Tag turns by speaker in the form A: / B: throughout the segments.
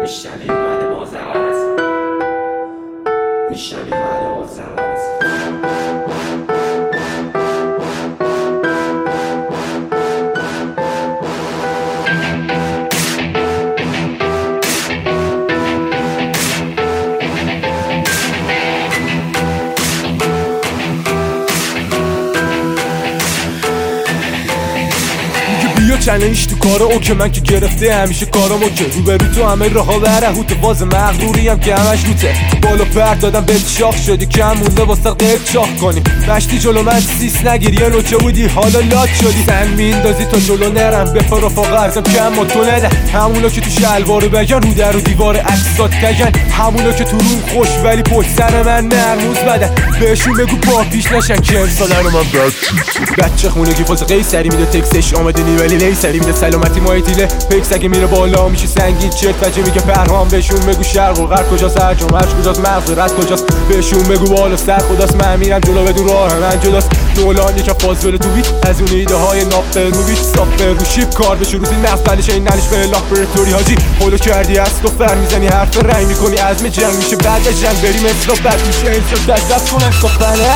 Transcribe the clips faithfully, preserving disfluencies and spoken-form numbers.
A: میشنوی اومده با زبانت میشنوی اومده با زبانت
B: بیا چالش تو کار او که من که گرفته همیشه کارامو که رو به رو تو همه راها بره هوت واز مغروری هم که همش روته بالا پر دادم بهت شاخ شدی کم مونده واسه قیب چاخ کنیم مشتی جلو من سیس نگیر یه نوچه بودی حالا لات شدی سن میندازی تا جلو نرم به فرافاق ارزم کم ما تو نده همونا که تو شلوارو بگن رو در و دیوار عکسات کجن همونا که تو روم خوش ولی پشت سر من نرموز بدن بهشون بگو پا پیش نشن که امساله رو من بد بچه خونگی فاز قیصری میده تکسش آمده نیولی لیسری میده سلامتی مای تیله پیکس اگه میره بالا میشه سنگین چرت بچه میگه پرهام بهشون بگو شرق و غرب کجاست هر جمعش کجاست مغفرت کجاست بهشون بگو بالا سر خداست من میرم جلو بدون راه من جداست دولان یکم فاضل تو بیت از اون ایده های ناپ رو بیت ساپ رو شیپ کار بشه روزی نفس بلش این نلش به لابراتوری حاجی هولو کردی از تو فر میزنی حرف رنگ میکنی عزم جنگ میشه بعد از جنگ بریم اصلا بد میشه انسان دست دست کنن صفنه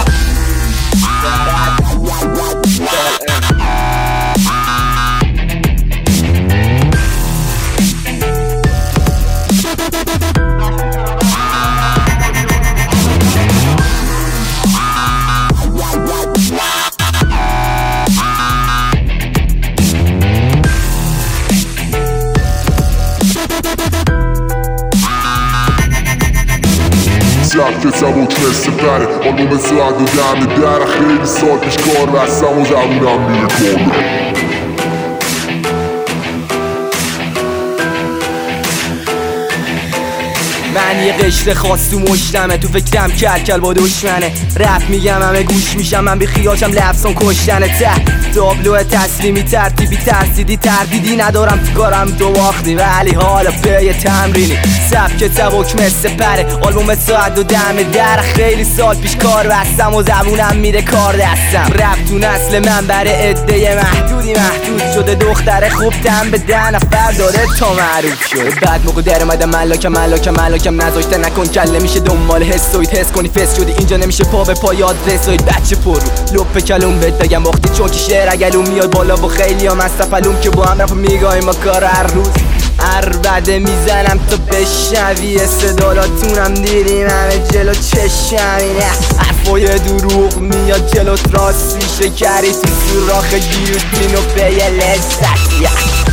C: که سبک مثل پره آلبوم ساعت و دم در خیلی سال پیش کار بستم و زبونم میره کامل
D: من یه قشر خاص تو مشتمه تو فکرم کلکل با دشمنه رپ میگم همه گوش میشم من بی خیالشم لفظان کشتنه ته تابلو تسلیمی ترتیبی ترسیدی تردیدی ندارم تو کارم دو واختی ولی حالا پی تمرینی سبک سبک مثل پره آلبوم ساعت و دم در خیلی سال پیش کار بستم و زبونم میره کار دستم رپ تو نسل من بره عده محدودی محدود شده دختر خوب دم به ده نفر داره تا معروف شده بعد موقع در اومدم ملاکم ملاکم ملاکم نذاشته نکن کله میشه دنبال حسوید حس کنی فس شدی اینجا نمیشه پا به پا یاد رسوید بچه پرو لپ کلوم بهت بگم وقتی چون که شعر اگلوم میاد بالا و خیلی هم از تفلوم که با هم رفت میگاهیم ما کار هر روز عربده میزنم تا بشنوی صدالاتونم دیدیم همه جلو چشمی نه حرفای دروغ میاد جلو راستی شکری تو سوراخ گیوتین و پی لذت